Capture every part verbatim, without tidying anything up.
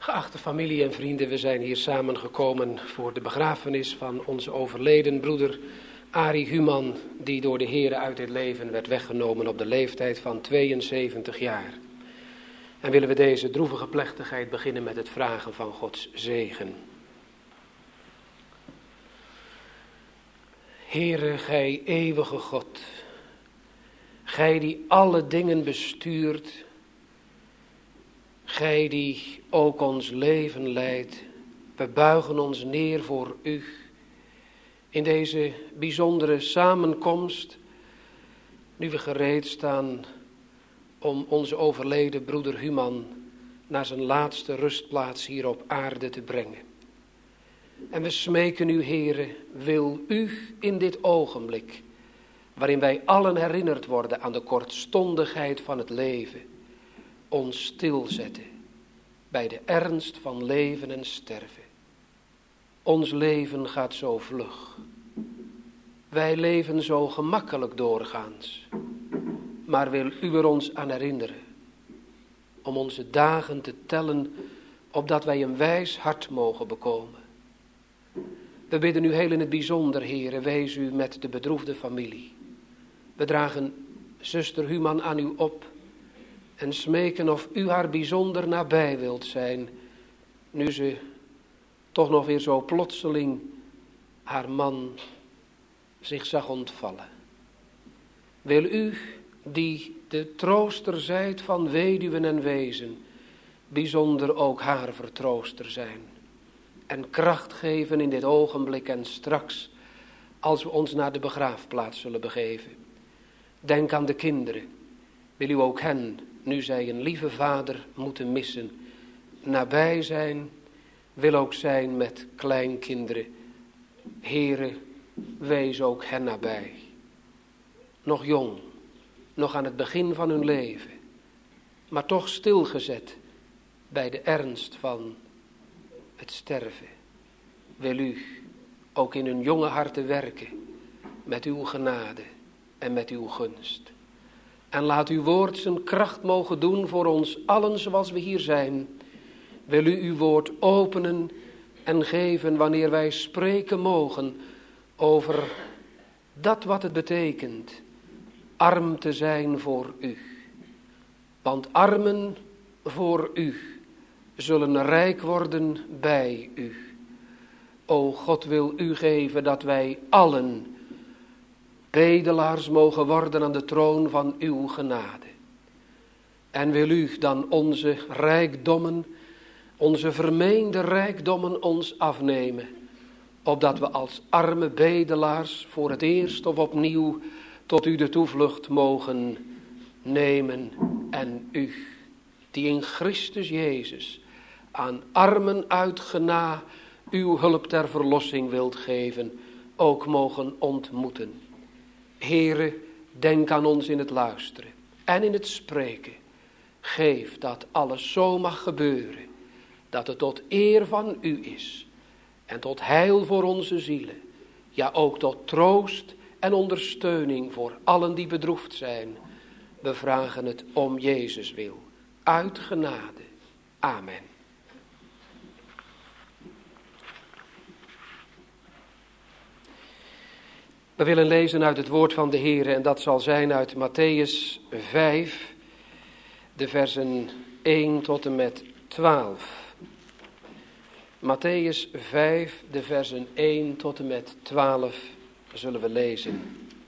Geachte familie en vrienden, we zijn hier samengekomen voor de begrafenis van onze overleden broeder Arie Human, die door de Heere uit dit leven werd weggenomen op de leeftijd van tweeënzeventig jaar. En willen we deze droevige plechtigheid beginnen met het vragen van Gods zegen. Heere, gij eeuwige God, gij die alle dingen bestuurt, gij die ook ons leven leidt, we buigen ons neer voor u in deze bijzondere samenkomst, nu we gereed staan om onze overleden broeder Human naar zijn laatste rustplaats hier op aarde te brengen. En we smeken u, Heere, wil u in dit ogenblik, waarin wij allen herinnerd worden aan de kortstondigheid van het leven, ons stilzetten bij de ernst van leven en sterven. Ons leven gaat zo vlug. Wij leven zo gemakkelijk doorgaans. Maar wil u er ons aan herinneren om onze dagen te tellen, opdat wij een wijs hart mogen bekomen. We bidden u heel in het bijzonder, Heere, wees u met de bedroefde familie. We dragen zuster Human aan u op en smeken of u haar bijzonder nabij wilt zijn, nu ze toch nog weer zo plotseling haar man zich zag ontvallen. Wil u, die de trooster zijt van weduwen en wezen, bijzonder ook haar vertrooster zijn en kracht geven in dit ogenblik en straks, als we ons naar de begraafplaats zullen begeven. Denk aan de kinderen. Wil u ook hen, nu zij een lieve vader moeten missen, nabij zijn, wil ook zijn met kleinkinderen. Heere, wees ook hen nabij. Nog jong, nog aan het begin van hun leven, maar toch stilgezet bij de ernst van het sterven. Wil u ook in hun jonge harten werken met uw genade en met uw gunst. En laat uw woord zijn kracht mogen doen voor ons allen zoals we hier zijn. Wil u uw woord openen en geven wanneer wij spreken mogen over dat wat het betekent, arm te zijn voor u. Want armen voor u zullen rijk worden bij u. O God, wil u geven dat wij allen bedelaars mogen worden aan de troon van uw genade. En wil u dan onze rijkdommen, onze vermeende rijkdommen ons afnemen, opdat we als arme bedelaars voor het eerst of opnieuw tot u de toevlucht mogen nemen. En u, die in Christus Jezus aan armen uit gena uw hulp ter verlossing wilt geven, ook mogen ontmoeten. Heere, denk aan ons in het luisteren en in het spreken. Geef dat alles zo mag gebeuren, dat het tot eer van u is en tot heil voor onze zielen. Ja, ook tot troost en ondersteuning voor allen die bedroefd zijn. We vragen het om Jezus wil. Uit genade. Amen. We willen lezen uit het woord van de Heere en dat zal zijn uit Mattheüs vijf, de versen één tot en met twaalf. Mattheüs vijf, de versen één tot en met twaalf zullen we lezen.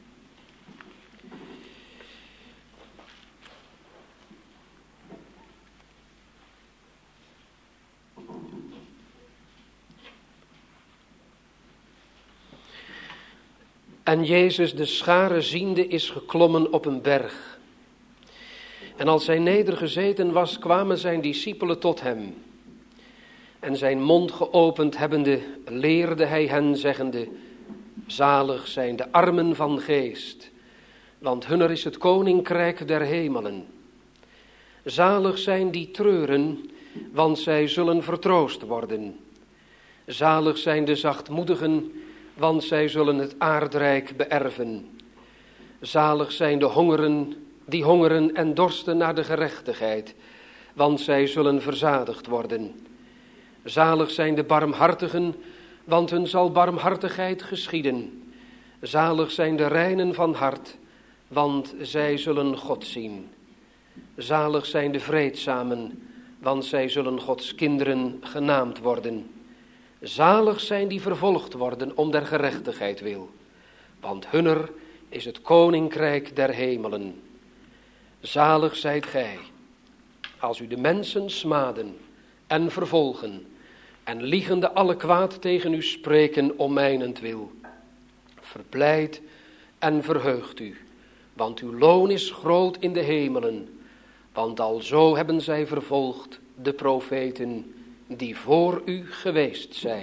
En Jezus de schare ziende is geklommen op een berg. En als hij nedergezeten was, kwamen zijn discipelen tot hem. En zijn mond geopend hebbende, leerde hij hen zeggende: zalig zijn de armen van geest, want hunner is het koninkrijk der hemelen. Zalig zijn die treuren, want zij zullen vertroost worden. Zalig zijn de zachtmoedigen, want zij zullen het aardrijk beërven. Zalig zijn de hongeren, die hongeren en dorsten naar de gerechtigheid, want zij zullen verzadigd worden. Zalig zijn de barmhartigen, want hun zal barmhartigheid geschieden. Zalig zijn de reinen van hart, want zij zullen God zien. Zalig zijn de vreedzamen, want zij zullen Gods kinderen genaamd worden. Zalig zijn die vervolgd worden om der gerechtigheid wil, want hunner is het koninkrijk der hemelen. Zalig zijt gij, als u de mensen smaden en vervolgen en liegende alle kwaad tegen u spreken om mijnentwil. Verblijd en verheugt u, want uw loon is groot in de hemelen, want alzo hebben zij vervolgd de profeten die voor u geweest zijn.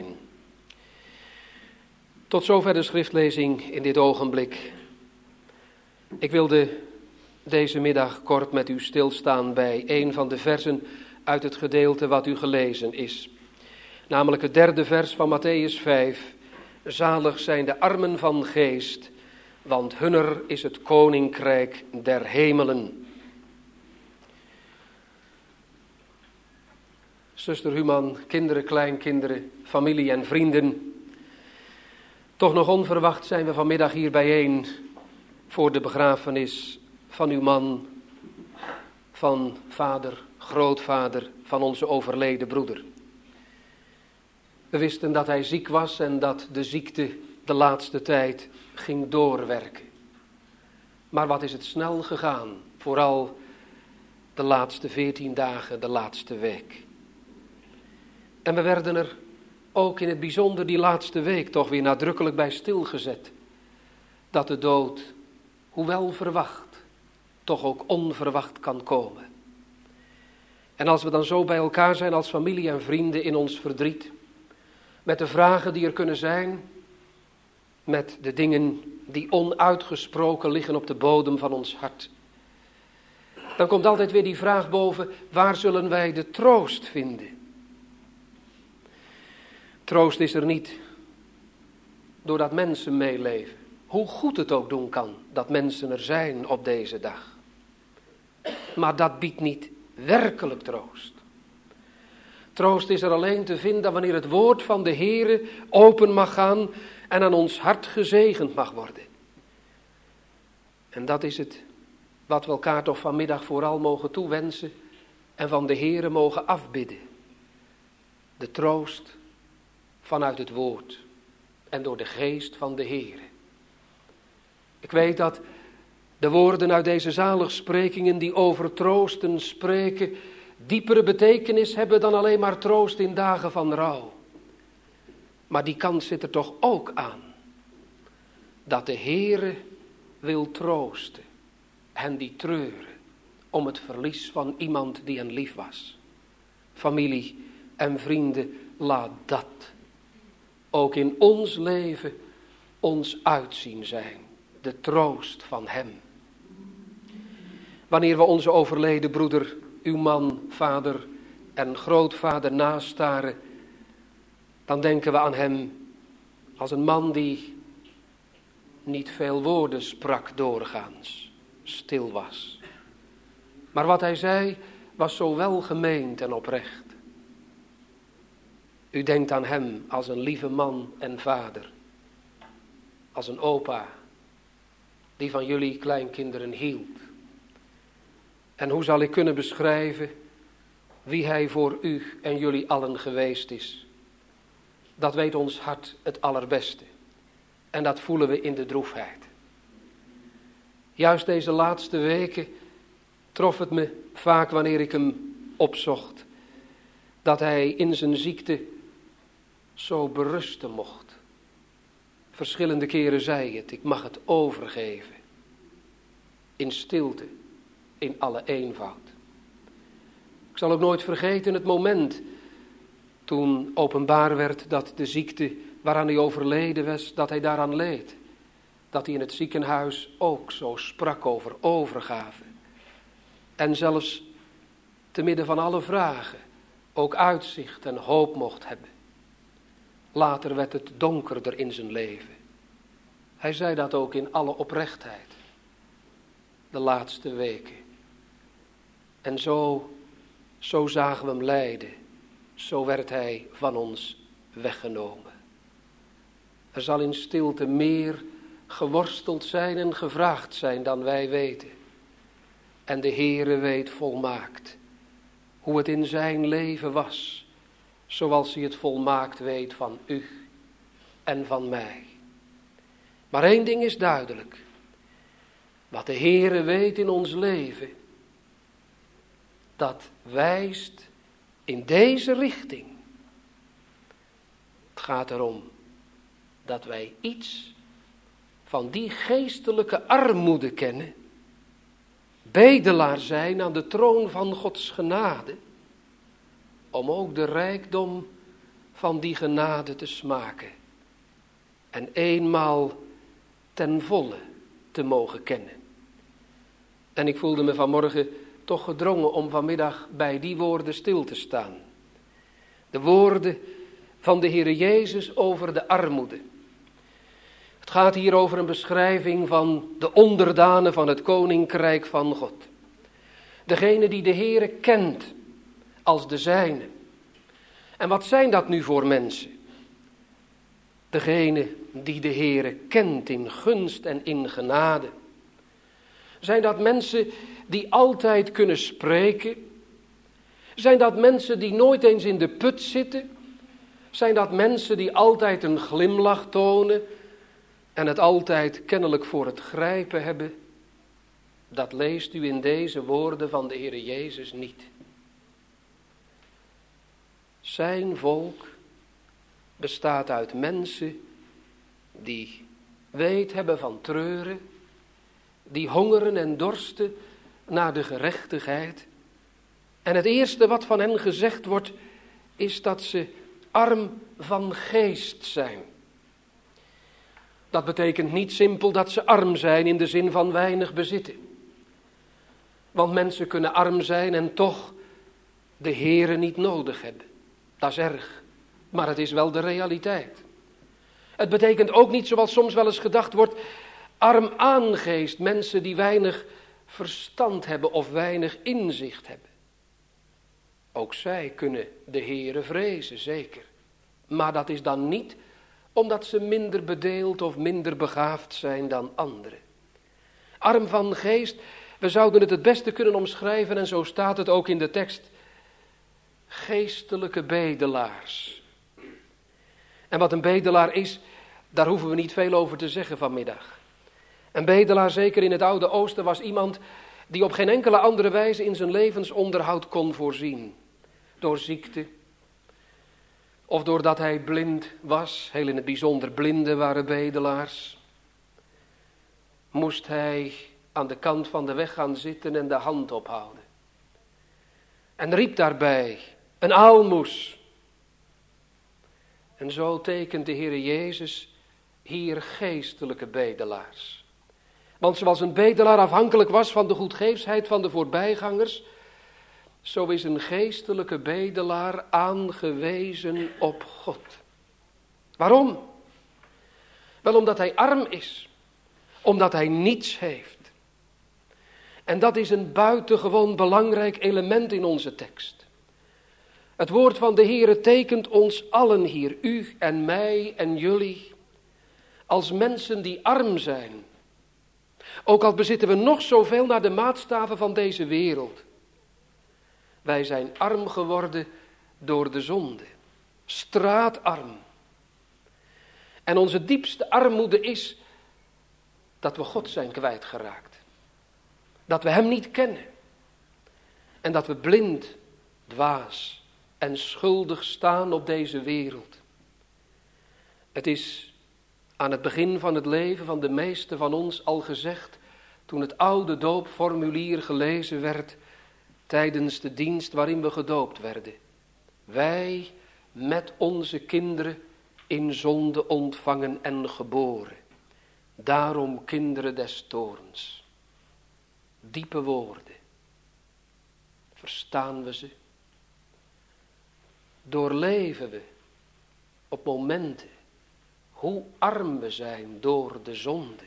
Tot zover de schriftlezing in dit ogenblik. Ik wilde deze middag kort met u stilstaan bij een van de versen uit het gedeelte wat u gelezen is. Namelijk het derde vers van Mattheüs vijf. Zalig zijn de armen van geest, want hunner is het koninkrijk der hemelen. Zuster Human, kinderen, kleinkinderen, familie en vrienden. Toch nog onverwacht zijn we vanmiddag hier bijeen voor de begrafenis van uw man, van vader, grootvader, van onze overleden broeder. We wisten dat hij ziek was en dat de ziekte de laatste tijd ging doorwerken. Maar wat is het snel gegaan, vooral de laatste veertien dagen, de laatste week. En we werden er ook in het bijzonder die laatste week toch weer nadrukkelijk bij stilgezet. Dat de dood, hoewel verwacht, toch ook onverwacht kan komen. En als we dan zo bij elkaar zijn als familie en vrienden in ons verdriet, met de vragen die er kunnen zijn, met de dingen die onuitgesproken liggen op de bodem van ons hart, dan komt altijd weer die vraag boven, waar zullen wij de troost vinden? Troost is er niet doordat mensen meeleven, hoe goed het ook doen kan dat mensen er zijn op deze dag. Maar dat biedt niet werkelijk troost. Troost is er alleen te vinden wanneer het woord van de Heere open mag gaan en aan ons hart gezegend mag worden. En dat is het wat we elkaar toch vanmiddag vooral mogen toewensen en van de Heere mogen afbidden. De troost vanuit het woord en door de geest van de Heere. Ik weet dat de woorden uit deze zaligsprekingen die over troosten spreken, diepere betekenis hebben dan alleen maar troost in dagen van rouw. Maar die kant zit er toch ook aan. Dat de Heere wil troosten hen die treuren om het verlies van iemand die hen lief was. Familie en vrienden, laat dat ook in ons leven ons uitzien zijn. De troost van hem. Wanneer we onze overleden broeder, uw man, vader en grootvader nastaren, dan denken we aan hem als een man die niet veel woorden sprak doorgaans, stil was. Maar wat hij zei was zo welgemeend en oprecht. U denkt aan hem als een lieve man en vader, als een opa die van jullie kleinkinderen hield. En hoe zal ik kunnen beschrijven wie hij voor u en jullie allen geweest is? Dat weet ons hart het allerbeste. En dat voelen we in de droefheid. Juist deze laatste weken trof het me vaak wanneer ik hem opzocht, dat hij in zijn ziekte zo berusten mocht. Verschillende keren zei het, ik mag het overgeven. In stilte, in alle eenvoud. Ik zal ook nooit vergeten het moment toen openbaar werd dat de ziekte waaraan hij overleden was, dat hij daaraan leed. Dat hij in het ziekenhuis ook zo sprak over overgave. En zelfs te midden van alle vragen ook uitzicht en hoop mocht hebben. Later werd het donkerder in zijn leven. Hij zei dat ook in alle oprechtheid. De laatste weken. En zo, zo zagen we hem lijden. zo werd hij van ons weggenomen. Er zal in stilte meer geworsteld zijn en gevraagd zijn dan wij weten. En de Heere weet volmaakt hoe het in zijn leven was, zoals hij het volmaakt weet van u en van mij. Maar één ding is duidelijk. Wat de Heere weet in ons leven, dat wijst in deze richting. Het gaat erom dat wij iets van die geestelijke armoede kennen, bedelaar zijn aan de troon van Gods genade, om ook de rijkdom van die genade te smaken en eenmaal ten volle te mogen kennen. En ik voelde me vanmorgen toch gedrongen om vanmiddag bij die woorden stil te staan. De woorden van de Heere Jezus over de armoede. Het gaat hier over een beschrijving van de onderdanen van het koninkrijk van God. Degene die de Heere kent als de zijne. En wat zijn dat nu voor mensen? Degene die de Heere kent in gunst en in genade. Zijn dat mensen die altijd kunnen spreken? Zijn dat mensen die nooit eens in de put zitten? Zijn dat mensen die altijd een glimlach tonen en het altijd kennelijk voor het grijpen hebben? Dat leest u in deze woorden van de Heere Jezus niet. Zijn volk bestaat uit mensen die weet hebben van treuren, die hongeren en dorsten naar de gerechtigheid. En het eerste wat van hen gezegd wordt, is dat ze arm van geest zijn. Dat betekent niet simpel dat ze arm zijn in de zin van weinig bezitten. Want mensen kunnen arm zijn en toch de Heere niet nodig hebben. Dat is erg, maar het is wel de realiteit. Het betekent ook niet, zoals soms wel eens gedacht wordt, arm aan geest, mensen die weinig verstand hebben of weinig inzicht hebben. Ook zij kunnen de Heere vrezen, zeker. Maar dat is dan niet omdat ze minder bedeeld of minder begaafd zijn dan anderen. Arm van geest, we zouden het het beste kunnen omschrijven, en zo staat het ook in de tekst, geestelijke bedelaars. En wat een bedelaar is, daar hoeven we niet veel over te zeggen vanmiddag. Een bedelaar, zeker in het Oude Oosten, was iemand die op geen enkele andere wijze in zijn levensonderhoud kon voorzien. Door ziekte, of doordat hij blind was, heel in het bijzonder blinden waren bedelaars, moest hij aan de kant van de weg gaan zitten en de hand ophouden. En riep daarbij een aalmoes. En zo tekent de Heere Jezus hier geestelijke bedelaars. Want zoals een bedelaar afhankelijk was van de goedgeefsheid van de voorbijgangers, zo is een geestelijke bedelaar aangewezen op God. Waarom? Wel omdat hij arm is, omdat hij niets heeft. En dat is een buitengewoon belangrijk element in onze tekst. Het woord van de Heere tekent ons allen hier, u en mij en jullie, als mensen die arm zijn. Ook al bezitten we nog zoveel naar de maatstaven van deze wereld. Wij zijn arm geworden door de zonde. Straatarm. En onze diepste armoede is dat we God zijn kwijtgeraakt. Dat we hem niet kennen. En dat we blind, dwaas en schuldig staan op deze wereld. Het is aan het begin van het leven van de meesten van ons al gezegd, toen het oude doopformulier gelezen werd tijdens de dienst waarin we gedoopt werden. Wij met onze kinderen in zonde ontvangen en geboren. Daarom kinderen des toorns. Diepe woorden. Verstaan we ze? Doorleven we op momenten hoe arm we zijn door de zonde?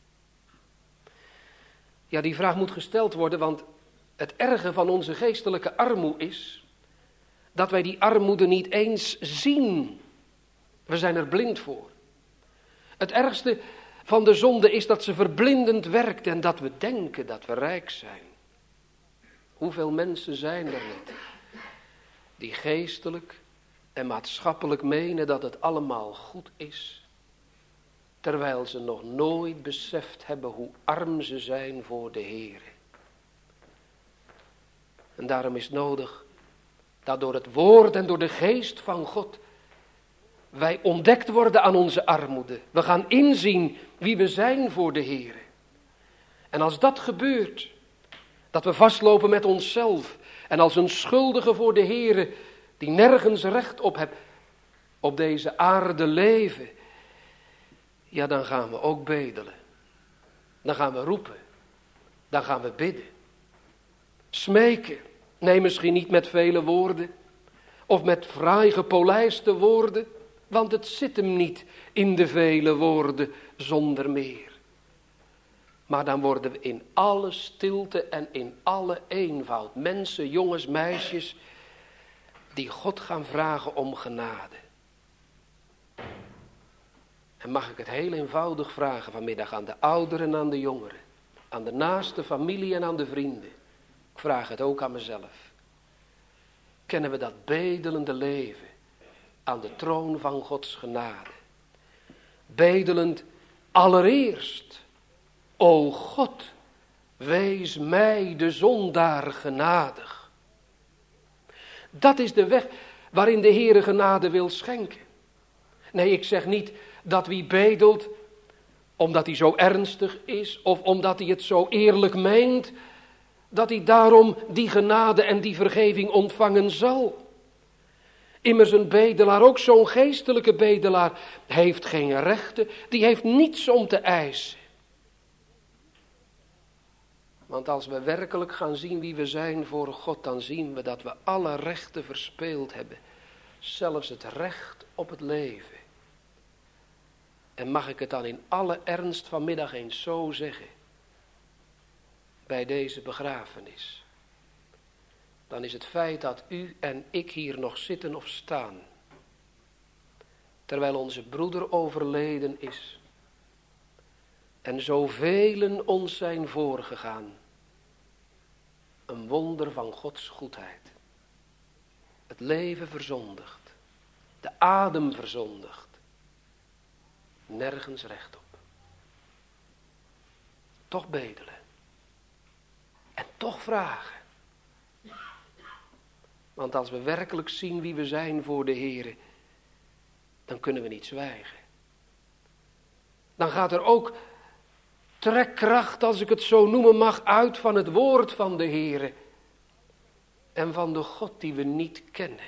Ja, die vraag moet gesteld worden, want het erge van onze geestelijke armoe is dat wij die armoede niet eens zien. We zijn er blind voor. Het ergste van de zonde is dat ze verblindend werkt en dat we denken dat we rijk zijn. Hoeveel mensen zijn er niet die geestelijk en maatschappelijk menen dat het allemaal goed is, terwijl ze nog nooit beseft hebben hoe arm ze zijn voor de Heer. En daarom is het nodig dat door het woord en door de geest van God wij ontdekt worden aan onze armoede. We gaan inzien wie we zijn voor de Heer. En als dat gebeurt, dat we vastlopen met onszelf en als een schuldige voor de Heer die nergens recht op heeft op deze aarde leven, ja, dan gaan we ook bedelen. Dan gaan we roepen. Dan gaan we bidden. Smeken. Nee, misschien niet met vele woorden of met fraai gepolijste woorden, want het zit hem niet in de vele woorden zonder meer. Maar dan worden we in alle stilte en in alle eenvoud mensen, jongens, meisjes, die God gaan vragen om genade. En mag ik het heel eenvoudig vragen vanmiddag aan de ouderen en aan de jongeren, aan de naaste familie en aan de vrienden. Ik vraag het ook aan mezelf. Kennen we dat bedelende leven aan de troon van Gods genade? Bedelend allereerst, o God, wees mij de zondaar genadig. Dat is de weg waarin de Heere genade wil schenken. Nee, ik zeg niet dat wie bedelt omdat hij zo ernstig is of omdat hij het zo eerlijk meent, dat hij daarom die genade en die vergeving ontvangen zal. Immers een bedelaar, ook zo'n geestelijke bedelaar, heeft geen rechten, die heeft niets om te eisen. Want als we werkelijk gaan zien wie we zijn voor God, dan zien we dat we alle rechten verspeeld hebben. Zelfs het recht op het leven. En mag ik het dan in alle ernst vanmiddag eens zo zeggen, bij deze begrafenis, dan is het feit dat u en ik hier nog zitten of staan, terwijl onze broeder overleden is en zoveel ons zijn voorgegaan, een wonder van Gods goedheid. Het leven verzondigd, de adem verzondigd, nergens recht op. Toch bedelen. En toch vragen. Want als we werkelijk zien wie we zijn voor de Heere, dan kunnen we niet zwijgen. Dan gaat er ook trekkracht, als ik het zo noemen mag, uit van het woord van de Heere. En van de God die we niet kennen.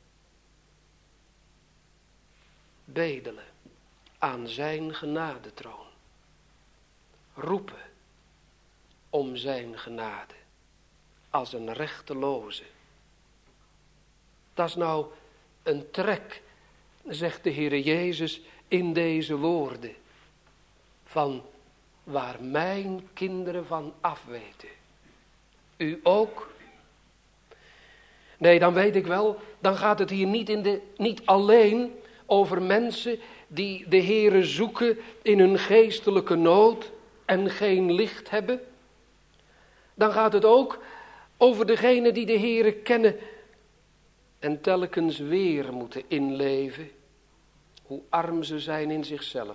Bedelen aan zijn genadetroon. Roepen om zijn genade als een rechteloze. Dat is nou een trek, zegt de Heere Jezus in deze woorden, van waar mijn kinderen van afweten. U ook? Nee, dan weet ik wel, dan gaat het hier niet, in de, niet alleen over mensen die de Heere zoeken in hun geestelijke nood en geen licht hebben. Dan gaat het ook over degenen die de Heere kennen en telkens weer moeten inleven hoe arm ze zijn in zichzelf.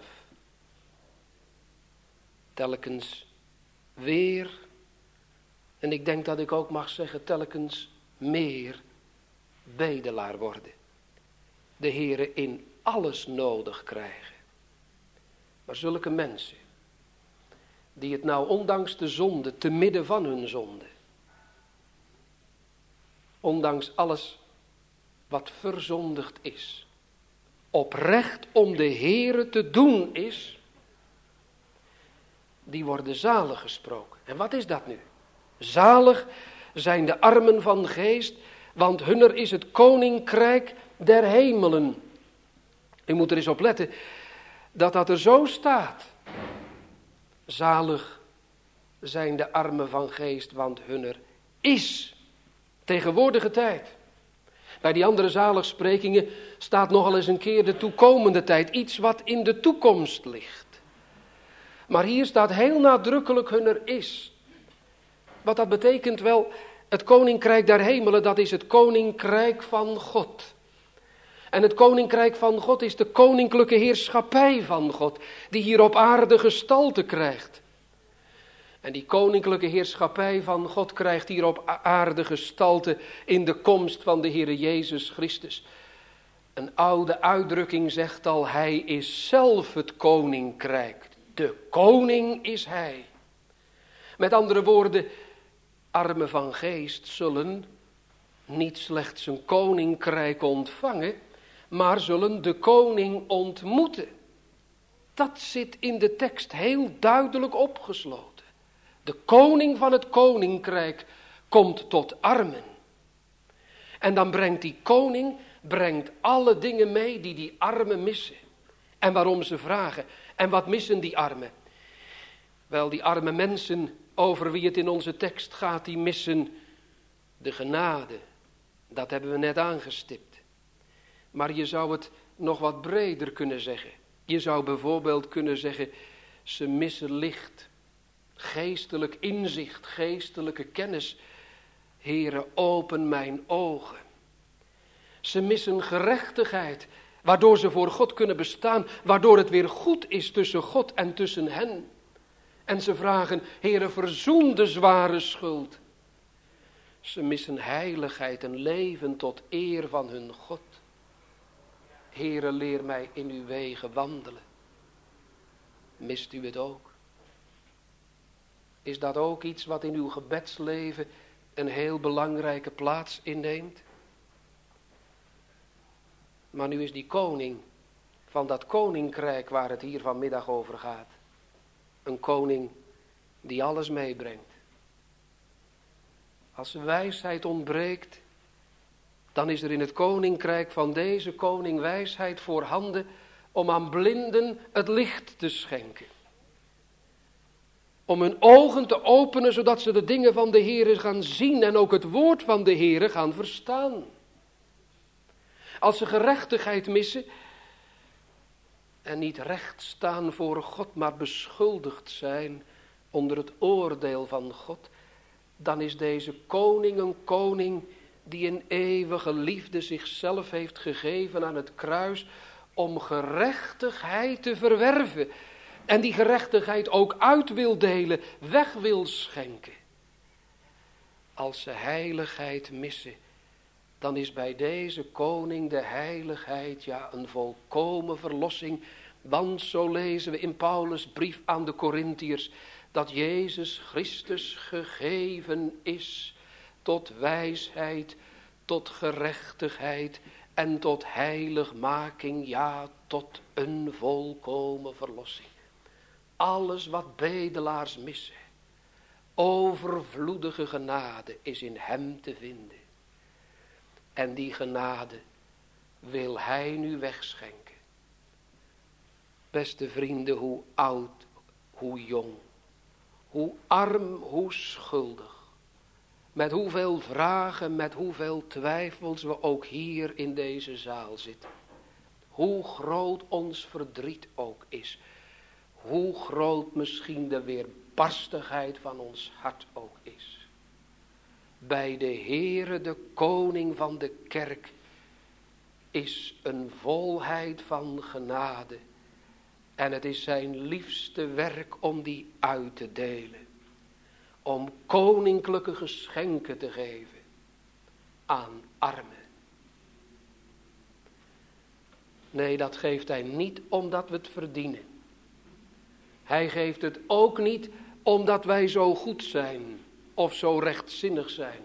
Telkens weer, en ik denk dat ik ook mag zeggen telkens meer bedelaar worden. De Heere in alles nodig krijgen. Maar zulke mensen, die het nou ondanks de zonde, te midden van hun zonde, ondanks alles wat verzondigd is, oprecht om de Heere te doen is, die worden zalig gesproken. En wat is dat nu? Zalig zijn de armen van geest, want hunner is het koninkrijk der hemelen. U moet er eens op letten dat dat er zo staat. Zalig zijn de armen van geest, want hunner is tegenwoordige tijd. Bij die andere zaligsprekingen staat nogal eens een keer de toekomende tijd. Iets wat in de toekomst ligt. Maar hier staat heel nadrukkelijk hunner is. Wat dat betekent wel, het koninkrijk der hemelen, dat is het koninkrijk van God. En het koninkrijk van God is de koninklijke heerschappij van God, die hier op aarde gestalte krijgt. En die koninklijke heerschappij van God krijgt hier op aarde gestalte in de komst van de Heere Jezus Christus. Een oude uitdrukking zegt al, hij is zelf het koninkrijk. De koning is hij. Met andere woorden, armen van geest zullen niet slechts een koninkrijk ontvangen, maar zullen de koning ontmoeten. Dat zit in de tekst heel duidelijk opgesloten. De koning van het koninkrijk komt tot armen. En dan brengt die koning brengt alle dingen mee die die armen missen. En waarom ze vragen. En wat missen die armen? Wel, die arme mensen over wie het in onze tekst gaat, die missen de genade. Dat hebben we net aangestipt. Maar je zou het nog wat breder kunnen zeggen. Je zou bijvoorbeeld kunnen zeggen, ze missen licht. Geestelijk inzicht, geestelijke kennis. Heere, open mijn ogen. Ze missen gerechtigheid, waardoor ze voor God kunnen bestaan, waardoor het weer goed is tussen God en tussen hen. En ze vragen, Heere, verzoen de zware schuld. Ze missen heiligheid en leven tot eer van hun God. Heere, leer mij in uw wegen wandelen. Mist u het ook? Is dat ook iets wat in uw gebedsleven een heel belangrijke plaats inneemt? Maar nu is die koning van dat koninkrijk waar het hier vanmiddag over gaat. Een koning die alles meebrengt. Als wijsheid ontbreekt, dan is er in het koninkrijk van deze koning wijsheid voorhanden om aan blinden het licht te schenken. Om hun ogen te openen, zodat ze de dingen van de Heere gaan zien en ook het woord van de Heere gaan verstaan. Als ze gerechtigheid missen en niet recht staan voor God, maar beschuldigd zijn onder het oordeel van God, dan is deze koning een koning die in eeuwige liefde zichzelf heeft gegeven aan het kruis om gerechtigheid te verwerven. En die gerechtigheid ook uit wil delen, weg wil schenken. Als ze heiligheid missen, dan is bij deze koning de heiligheid ja een volkomen verlossing. Want zo lezen we in Paulus' brief aan de Korintiërs, dat Jezus Christus gegeven is tot wijsheid, tot gerechtigheid en tot heiligmaking, ja, tot een volkomen verlossing. Alles wat bedelaars missen, overvloedige genade is in hem te vinden. En die genade wil hij nu wegschenken. Beste vrienden, hoe oud, hoe jong, hoe arm, hoe schuldig. Met hoeveel vragen, met hoeveel twijfels we ook hier in deze zaal zitten. Hoe groot ons verdriet ook is. Hoe groot misschien de weerbarstigheid van ons hart ook is. Bij de Heere, de koning van de kerk, is een volheid van genade. En het is zijn liefste werk om die uit te delen. Om koninklijke geschenken te geven aan armen. Nee, dat geeft hij niet omdat we het verdienen. Hij geeft het ook niet omdat wij zo goed zijn of zo rechtzinnig zijn.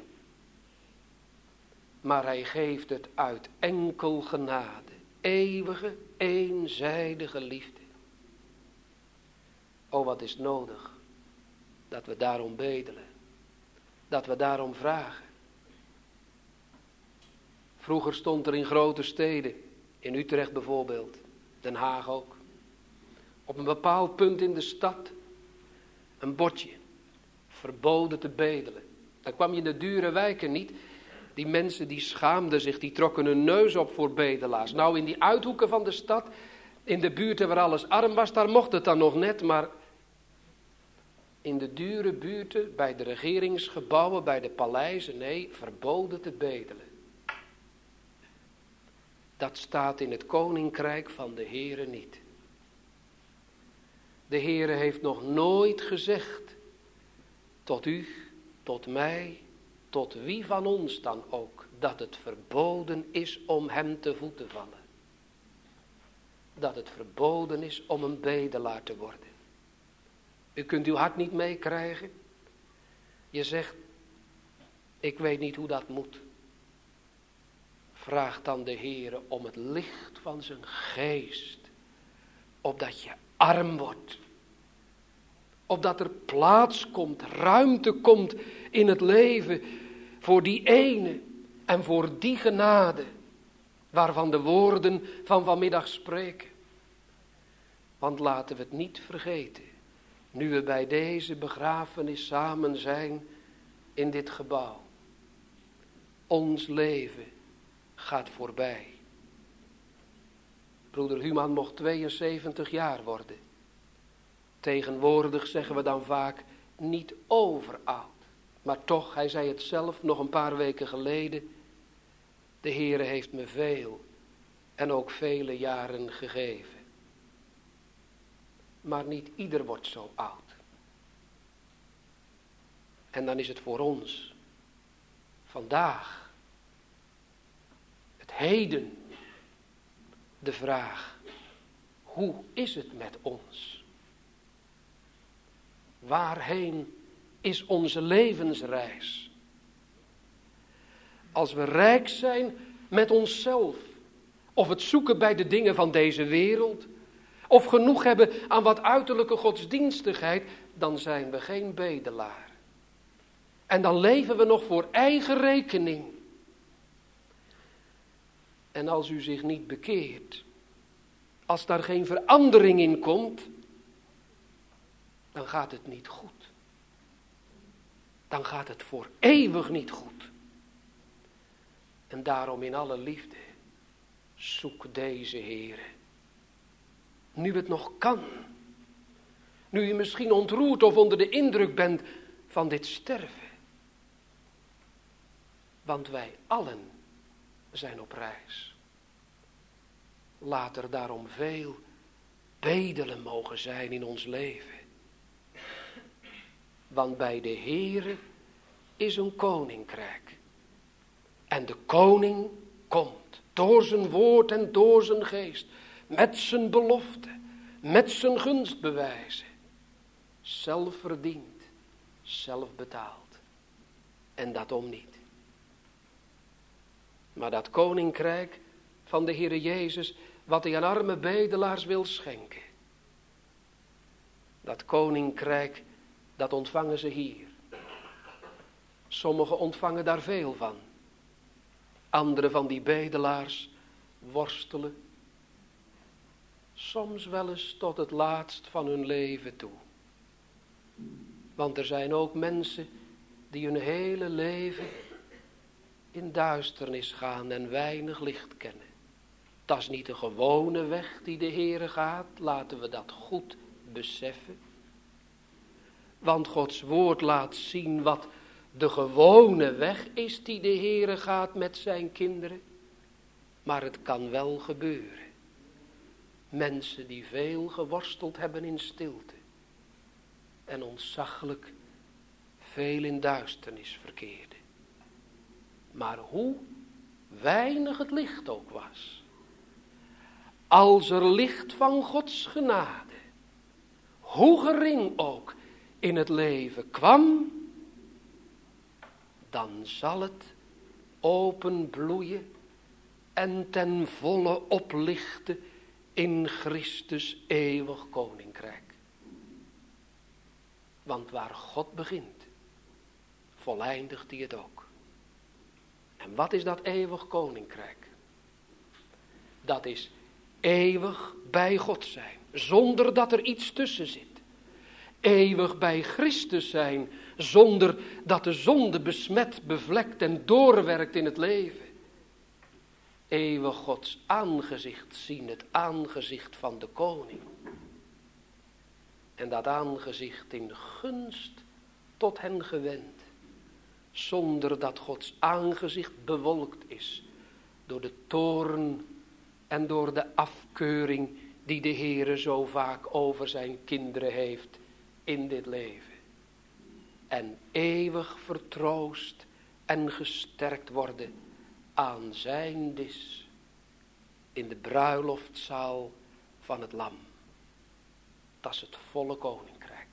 Maar hij geeft het uit enkel genade, eeuwige, eenzijdige liefde. O, wat is nodig dat we daarom bedelen, dat we daarom vragen. Vroeger stond er in grote steden, in Utrecht bijvoorbeeld, Den Haag ook, op een bepaald punt in de stad, een bordje, verboden te bedelen. Dan kwam je in de dure wijken niet, Die mensen die schaamden zich, die trokken hun neus op voor bedelaars. Nou, in die uithoeken van de stad, in de buurten waar alles arm was, daar mocht het dan nog net, maar in de dure buurten, bij de regeringsgebouwen, bij de paleizen, nee, verboden te bedelen. Dat staat in het koninkrijk van de Heere niet. De Heere heeft nog nooit gezegd, tot u, tot mij, tot wie van ons dan ook, dat het verboden is om hem te voet te vallen. Dat het verboden is om een bedelaar te worden. U kunt uw hart niet meekrijgen. Je zegt, ik weet niet hoe dat moet. Vraag dan de Heere om het licht van zijn geest. Opdat je arm wordt. Opdat er plaats komt, ruimte komt in het leven voor die ene en voor die genade waarvan de woorden van vanmiddag spreken. Want laten we het niet vergeten, nu we bij deze begrafenis samen zijn in dit gebouw. Ons leven gaat voorbij. Broeder Human mocht tweeënzeventig jaar worden. Tegenwoordig zeggen we dan vaak niet overoud. Maar toch, hij zei het zelf nog een paar weken geleden. De Heere heeft me veel en ook vele jaren gegeven. Maar niet ieder wordt zo oud. En dan is het voor ons vandaag, het heden, de vraag, hoe is het met ons? Waarheen is onze levensreis? Als we rijk zijn met onszelf, of het zoeken bij de dingen van deze wereld, of genoeg hebben aan wat uiterlijke godsdienstigheid, dan zijn we geen bedelaar. En dan leven we nog voor eigen rekening. En als u zich niet bekeert, als daar geen verandering in komt, dan gaat het niet goed. Dan gaat het voor eeuwig niet goed. En daarom in alle liefde, zoek deze Heere. Nu het nog kan. Nu je misschien ontroerd of onder de indruk bent van dit sterven. Want wij allen zijn op reis. Laat er daarom veel bedelen mogen zijn in ons leven. Want bij de Heere is een koninkrijk. En de koning komt door zijn woord en door zijn geest. Met zijn belofte, met zijn gunstbewijzen. Zelf verdiend, zelf betaald. En dat om niet. Maar dat koninkrijk van de Heere Jezus, wat hij aan arme bedelaars wil schenken. Dat koninkrijk, dat ontvangen ze hier. Sommigen ontvangen daar veel van. Anderen van die bedelaars worstelen. Soms wel eens tot het laatst van hun leven toe. Want er zijn ook mensen die hun hele leven in duisternis gaan en weinig licht kennen. Dat is niet de gewone weg die de Heere gaat, laten we dat goed beseffen. Want Gods woord laat zien wat de gewone weg is die de Heere gaat met zijn kinderen. Maar het kan wel gebeuren. Mensen die veel geworsteld hebben in stilte. En ontzaglijk veel in duisternis verkeerden. Maar hoe weinig het licht ook was. Als er licht van Gods genade, hoe gering ook, in het leven kwam, dan zal het openbloeien en ten volle oplichten in Christus eeuwig koninkrijk. Want waar God begint, voleindigt hij het ook. En wat is dat eeuwig koninkrijk? Dat is eeuwig bij God zijn, zonder dat er iets tussen zit. Eeuwig bij Christus zijn, zonder dat de zonde besmet, bevlekt en doorwerkt in het leven. Eeuwig Gods aangezicht zien, het aangezicht van de koning. En dat aangezicht in gunst tot hen gewend. Zonder dat Gods aangezicht bewolkt is door de toorn en door de afkeuring die de Heere zo vaak over zijn kinderen heeft in dit leven. En eeuwig vertroost en gesterkt worden aan zijn dis in de bruiloftzaal van het lam. Dat is het volle koninkrijk.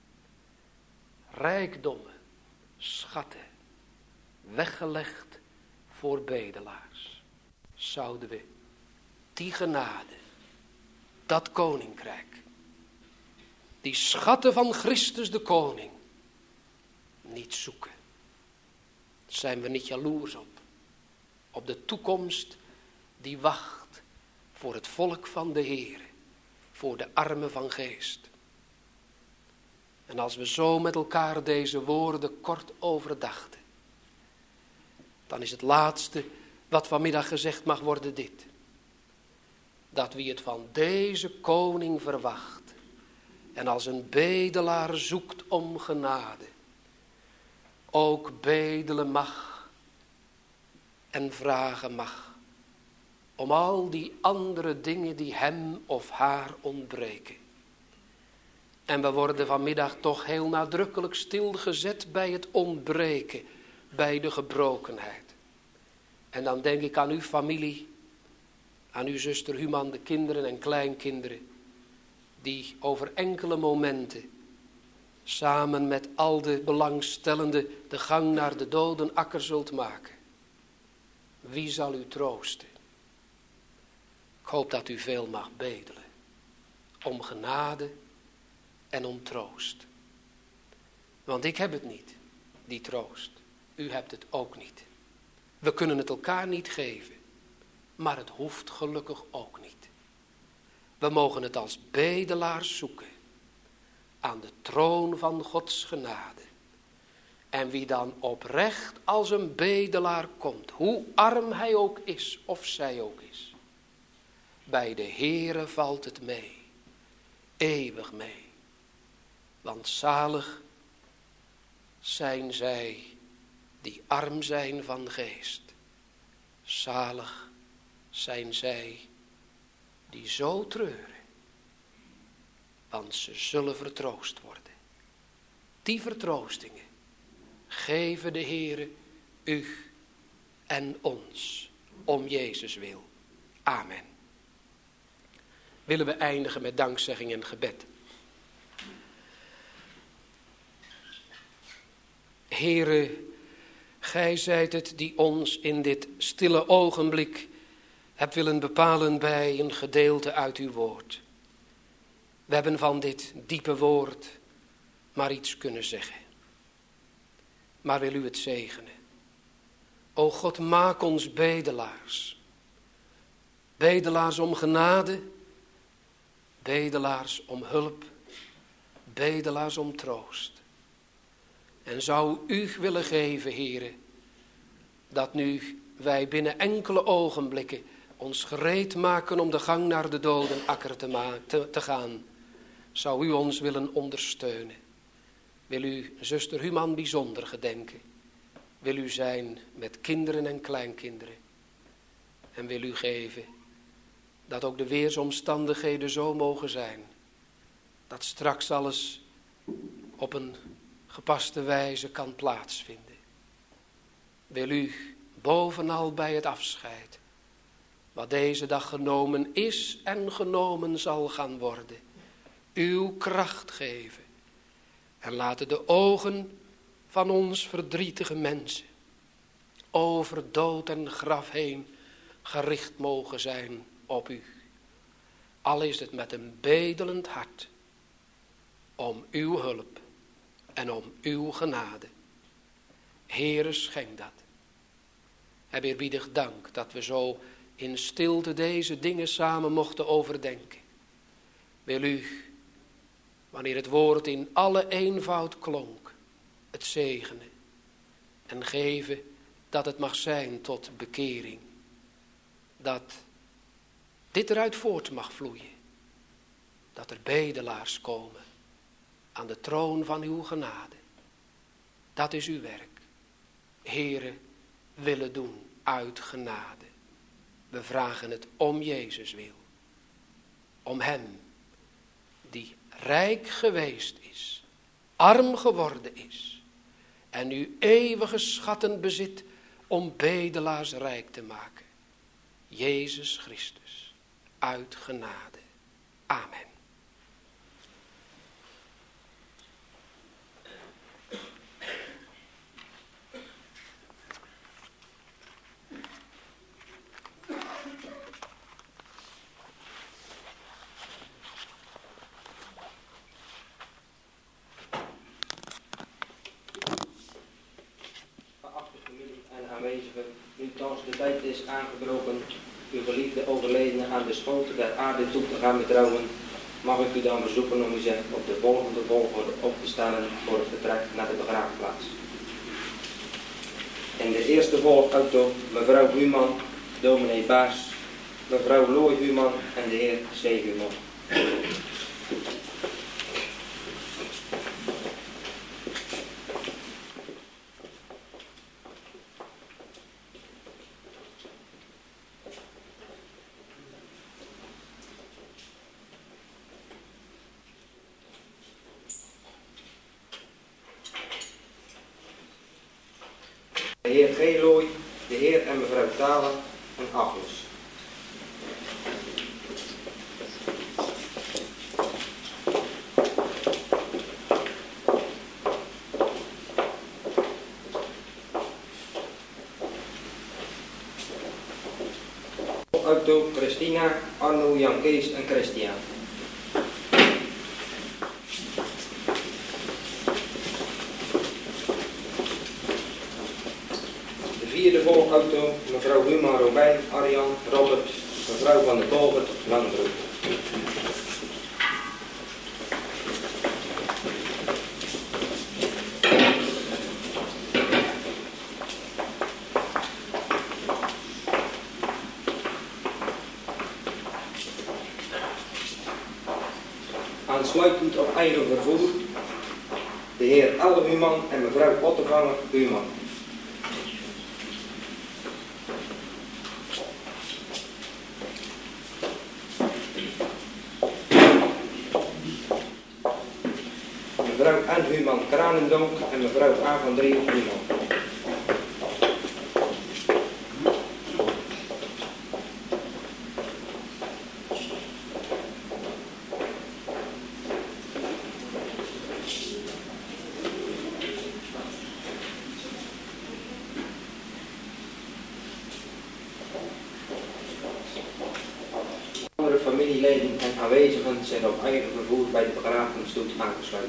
Rijkdommen, schatten, weggelegd voor bedelaars. Zouden we die genade, dat koninkrijk, die schatten van Christus de koning, niet zoeken. Zijn we niet jaloers op. Op de toekomst die wacht voor het volk van de Heere. Voor de armen van geest. En als we zo met elkaar deze woorden kort overdachten. Dan is het laatste wat vanmiddag gezegd mag worden dit. Dat wie het van deze koning verwacht. En als een bedelaar zoekt om genade. Ook bedelen mag. En vragen mag. Om al die andere dingen die hem of haar ontbreken. En we worden vanmiddag toch heel nadrukkelijk stilgezet bij het ontbreken. Bij de gebrokenheid. En dan denk ik aan uw familie. Aan uw zuster Human, de kinderen en kleinkinderen. Die over enkele momenten. Samen met al de belangstellenden de gang naar de dodenakker zult maken. Wie zal u troosten? Ik hoop dat u veel mag bedelen. Om genade en om troost. Want ik heb het niet, die troost. U hebt het ook niet. We kunnen het elkaar niet geven. Maar het hoeft gelukkig ook niet. We mogen het als bedelaars zoeken. Aan de troon van Gods genade. En wie dan oprecht als een bedelaar komt. Hoe arm hij ook is of zij ook is. Bij de Heere valt het mee. Eeuwig mee. Want zalig zijn zij die arm zijn van geest. Zalig zijn zij die zo treuren. Want ze zullen vertroost worden. Die vertroostingen geven de Heere u en ons om Jezus wil. Amen. Willen we eindigen met dankzegging en gebed. Heere, gij zijt het die ons in dit stille ogenblik hebt willen bepalen bij een gedeelte uit uw woord. We hebben van dit diepe woord maar iets kunnen zeggen. Maar wil u het zegenen. O God, maak ons bedelaars. Bedelaars om genade. Bedelaars om hulp. Bedelaars om troost. En zou u willen geven, Heere, dat nu wij binnen enkele ogenblikken ons gereed maken om de gang naar de dodenakker te, ma- te, te gaan. Zou u ons willen ondersteunen. Wil u zuster Human bijzonder gedenken. Wil u zijn met kinderen en kleinkinderen. En wil u geven dat ook de weersomstandigheden zo mogen zijn. Dat straks alles op een gepaste wijze kan plaatsvinden. Wil u bovenal bij het afscheid, wat deze dag genomen is en genomen zal gaan worden, uw kracht geven. En laten de ogen van ons verdrietige mensen over dood en graf heen gericht mogen zijn op u. Al is het met een bedelend hart om uw hulp en om uw genade. Heere, schenk dat. En eerbiedig dank dat we zo in stilte deze dingen samen mochten overdenken. Wil u wanneer het woord in alle eenvoud klonk, het zegenen en geven dat het mag zijn tot bekering. Dat dit eruit voort mag vloeien. Dat er bedelaars komen aan de troon van uw genade. Dat is uw werk. Heere, willen doen uit genade. We vragen het om Jezus wil. Om hem die rijk geweest is, arm geworden is en nu eeuwige schatten bezit om bedelaars rijk te maken. Jezus Christus, uit genade. Amen. Nu thans de tijd is aangebroken, uw geliefde overledene aan de schoot der aarde toe te gaan betrouwen, mag ik u dan verzoeken om u zich op de volgende volgorde op te stellen voor het vertrek naar de begraafplaats. In de eerste volgauto mevrouw Human, dominee Baars, mevrouw Looy Human en de heer C. Human. De heer G. Looy, de heer en mevrouw Talen en Agnes. Auto Christina, Arno, Jan Kees en Christian. Vierde volgauto, mevrouw Human, Robijn, Arjan, Robert, mevrouw van der Tolbert, Langbroek. Aansluitend op eigen vervoer, de heer Elle Human en mevrouw Ottevanger Human. Mevrouw N. Human Kranendonk en mevrouw A. van Drie Human. Andere familieleden en aanwezigen zijn op eigen vervoer bij de begrafenisstoet aangesloten.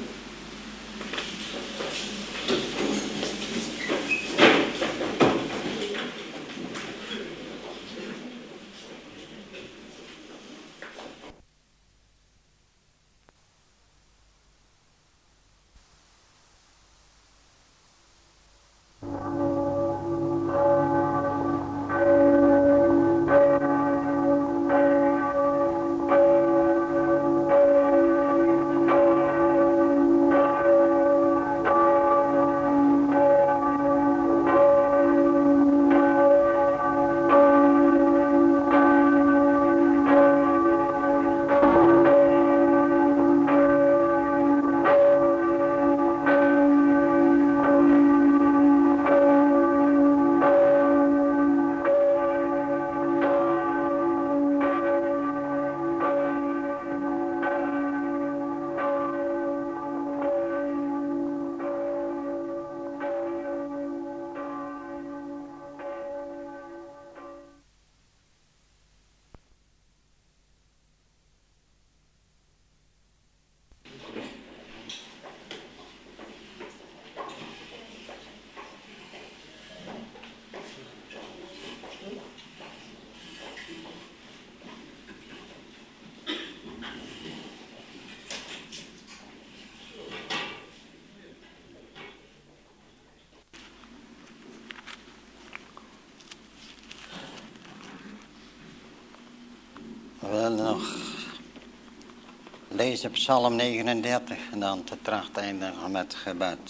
wil nog lezen Psalm negenendertig en dan te tracht eindigen met gebed.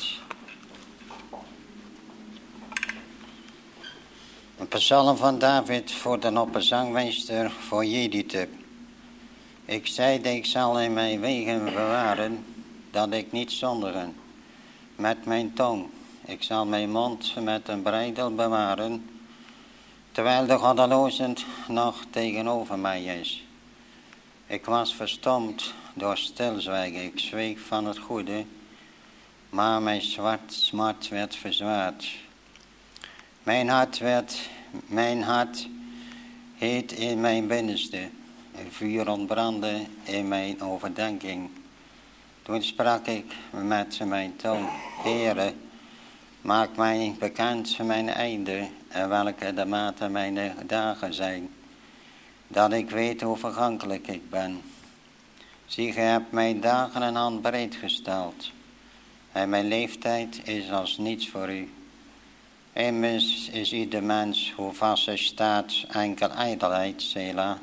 Een psalm van David voor de opperzangmeester voor Jedutun. Ik zeide, ik zal in mijn wegen bewaren, dat ik niet zondigen met mijn tong. Ik zal mijn mond met een breidel bewaren, terwijl de goddeloze nog tegenover mij is. Ik was verstomd door stilzwijgen, ik zweeg van het goede, maar mijn zwart smart werd verzwaard. Mijn hart werd, mijn hart heet in mijn binnenste, een vuur ontbrandde in mijn overdenking. Toen sprak ik met mijn tong, Heere, maak mij bekend mijn einde en welke de mate mijn dagen zijn, dat ik weet hoe vergankelijk ik ben. Zie, gij hebt mijn dagen een handbreed gesteld, en mijn leeftijd is als niets voor u. Immers is ieder mens, hoe vast hij staat, enkel ijdelheid, Sela.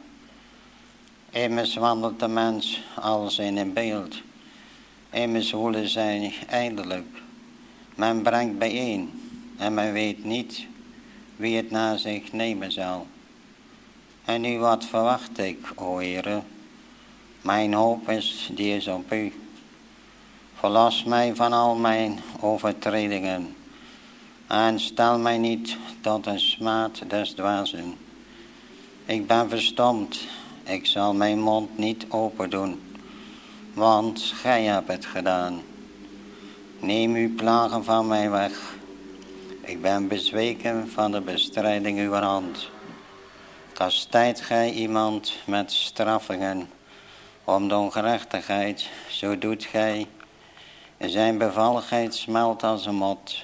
Immers wandelt de mens als in een beeld. Immers woelen zij eindelijk. Men brengt bijeen, en men weet niet wie het na zich nemen zal. En nu wat verwacht ik, o Heere? Mijn hoop is, die is op u. Verlos mij van al mijn overtredingen. En stel mij niet tot een smaad des dwazen. Ik ben verstomd, ik zal mijn mond niet open doen, want gij hebt het gedaan. Neem uw plagen van mij weg. Ik ben bezweken van de bestrijding uw hand. Kastijdt gij iemand met straffingen om de ongerechtigheid, zo doet gij. Zijn bevalligheid smelt als een mot.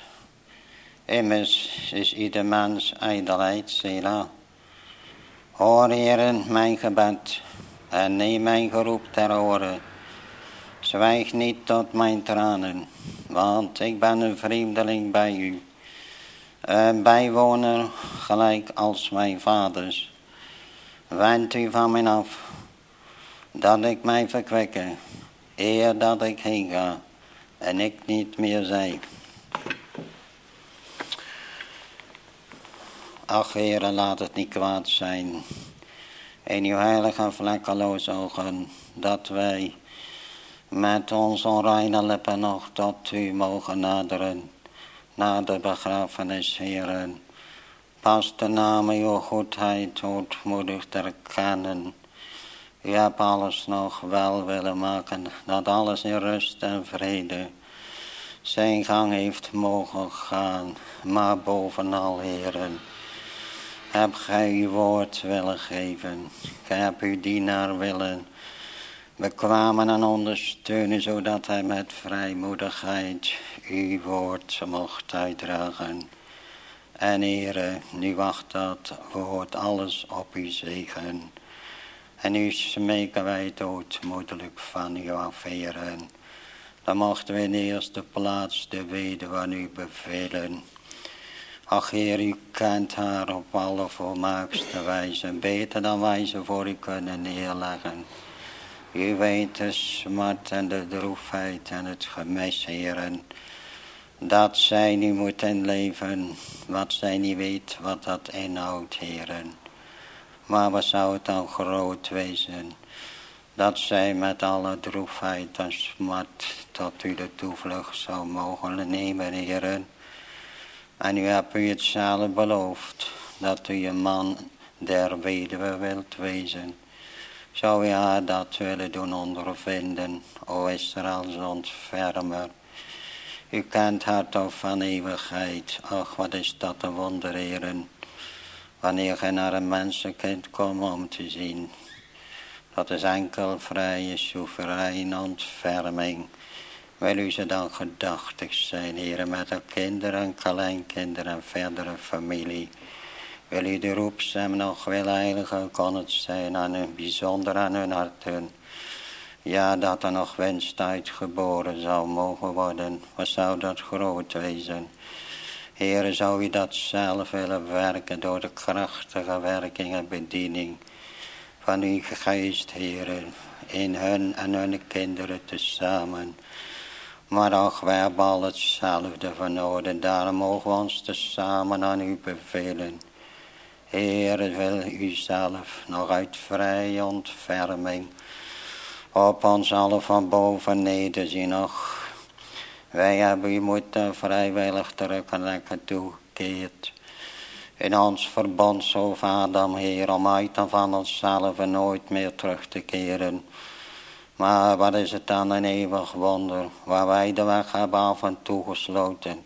Immers is ieder mens ijdelheid, Sela. Hoor, Heeren, mijn gebed en neem mijn geroep ter oren. Zwijg niet tot mijn tranen, want ik ben een vreemdeling bij u. Een bijwoner gelijk als mijn vaders. Wend u van mij af, dat ik mij verkwikke, eer dat ik heen ga en ik niet meer zij. Ach, Heere, laat het niet kwaad zijn in uw heilige en vlekkeloze ogen, dat wij met onze onreine lippen nog tot u mogen naderen, na de begrafenis, Heere. Pas de naam uw goedheid ootmoedig te erkennen. U hebt alles nog wel willen maken, dat alles in rust en vrede zijn gang heeft mogen gaan, maar bovenal, Heere, heb gij uw woord willen geven. Gij hebt uw dienaar willen bekwamen en ondersteunen, zodat hij met vrijmoedigheid uw woord mocht uitdragen. En Heere, nu wacht dat woord alles op uw zegen. En nu smeken wij het ootmoedelijk van u af, Heere. Dan mochten we in de eerste plaats de weduwe aan u bevelen. Ach, Heer, u kent haar op alle volmaakste wijze, beter dan wij ze voor u kunnen neerleggen. U weet de smart en de droefheid en het gemis, Heeren, dat zij nu moet inleven, wat zij niet weet wat dat inhoudt, Heeren. Maar wat zou het dan groot wezen, dat zij met alle droefheid en smart tot u de toevlucht zou mogen nemen, Heeren. En u hebt u het zelf beloofd, dat u een man der weduwe wilt wezen. Zou u haar dat willen doen ondervinden, o Israëls ontfermer. U kent haar toch van eeuwigheid. Ach, wat is dat een wonder, Heeren. Wanneer gij naar een mensenkind komt om te zien. Dat is enkel vrije, soevereine ontferming. Wil u ze dan gedachtig zijn, Heeren, met de kinderen, kleinkinderen en verdere familie. Wil u de roepstem nog wil heiligen, kon het zijn aan hun, bijzonder aan hun harten. Ja, dat er nog winst uitgeboren zou mogen worden. Wat zou dat groot wezen? Heere, zou u dat zelf willen werken door de krachtige werking en bediening van uw geest, Heere, in hun en hun kinderen tezamen. Maar ach, wij hebben al hetzelfde van nodig, daarom mogen we ons tezamen aan u bevelen. Heere, wil u zelf nog uit vrije ontferming op ons allen van boven nederzien. Och, wij hebben u moeten vrijwillig terug en lekker toegekeerd. In ons verbond zo Adam, Heer, om uit en van onszelf en nooit meer terug te keren. Maar wat is het dan een eeuwig wonder, waar wij de weg hebben af en toe gesloten.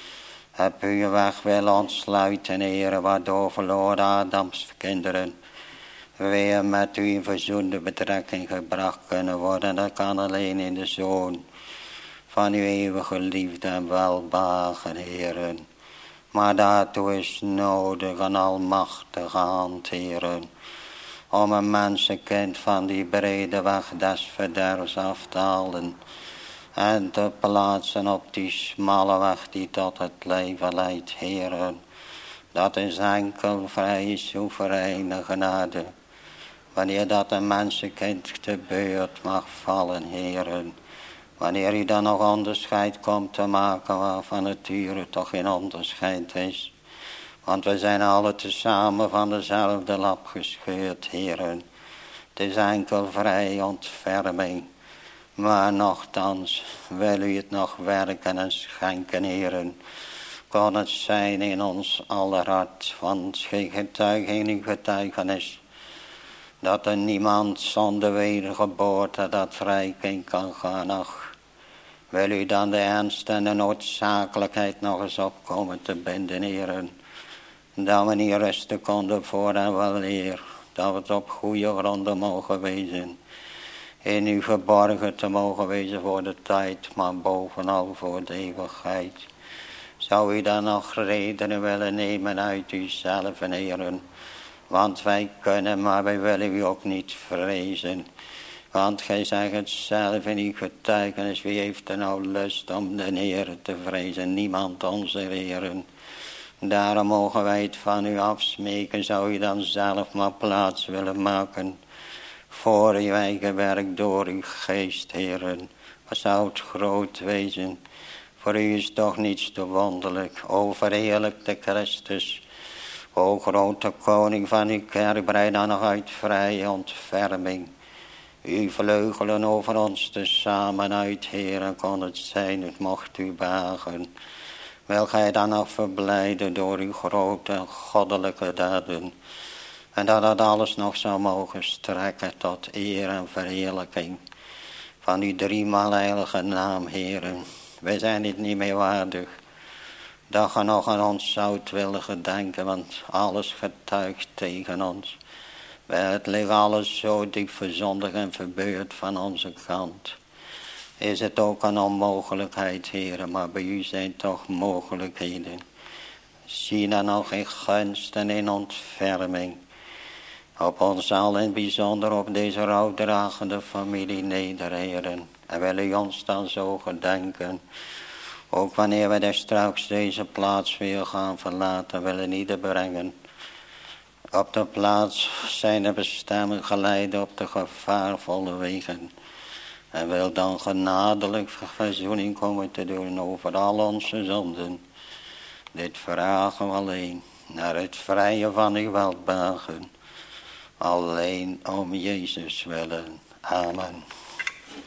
Heb u je weg willen ontsluiten, Heer, waardoor verloren Adams kinderen weer met u in verzoende betrekking gebracht kunnen worden. Dat kan alleen in de Zoon van uw eeuwige liefde en welbehagen, Heer. Maar daartoe is nodig een almachtige hand, Heer, om een mensenkind van die brede weg des verderfs af te halen en te plaatsen op die smalle weg die tot het leven leidt, Heer. Dat is enkel vrije soevereine genade, wanneer dat een mensenkind te beurt mag vallen, Heer. Wanneer u dan nog onderscheid komt te maken waarvan nature toch geen onderscheid is. Want we zijn alle tezamen van dezelfde lap gescheurd, heren. Het is enkel vrij ontferming. Maar nochtans wil u het nog werken en schenken, heren. Kon het zijn in ons aller hart, want geen getuige in uw getuigenis, dat er niemand zonder wedergeboorte dat rijk in kan gaan. Ach, wil u dan de ernst en de noodzakelijkheid nog eens opkomen te binden, heren. Dat we niet rusten konden voor en wel eer. Dat we het op goede gronden mogen wezen. In u geborgen te mogen wezen voor de tijd, maar bovenal voor de eeuwigheid. Zou u dan nog redenen willen nemen uit uzelf, heren. Want wij kunnen, maar wij willen u ook niet vrezen. Want gij zegt het zelf in uw getuigenis, wie heeft er nou lust om de Heer te vrezen? Niemand onze heren. Daarom mogen wij het van u afsmeken, zou u dan zelf maar plaats willen maken voor uw eigen werk door uw geest, heren. Wat zou het groot wezen? Voor u is toch niets te wonderlijk. O verheerlijkte Christus, o grote koning van uw kerk, breid dan nog uit vrije ontferming uw vleugelen over ons tezamen uit, heren, kon het zijn, het mocht u behagen. Wil gij dan nog verblijden door uw grote goddelijke daden. En dat dat alles nog zou mogen strekken tot eer en verheerlijking van uw driemaal heilige naam, heren. Wij zijn dit niet meer waardig, dat ge nog aan ons zoudt willen gedenken, want alles getuigt tegen ons. Het ligt alles zo diep verzondigd en verbeurd van onze kant. Is het ook een onmogelijkheid, heren, maar bij u zijn toch mogelijkheden. Zie dan nog in gunst en in ontferming op ons al in het bijzonder op deze rouwdragende familie neder, heren. En wil u ons dan zo gedenken, ook wanneer wij daar straks deze plaats weer gaan verlaten, willen ieder brengen op de plaats zijn de bestemming geleiden op de gevaarvolle wegen. En wil dan genadelijk verzoening komen te doen over al onze zonden. Dit vragen we alleen naar het vrije van uw welbehagen. Alleen om Jezus willen. Amen.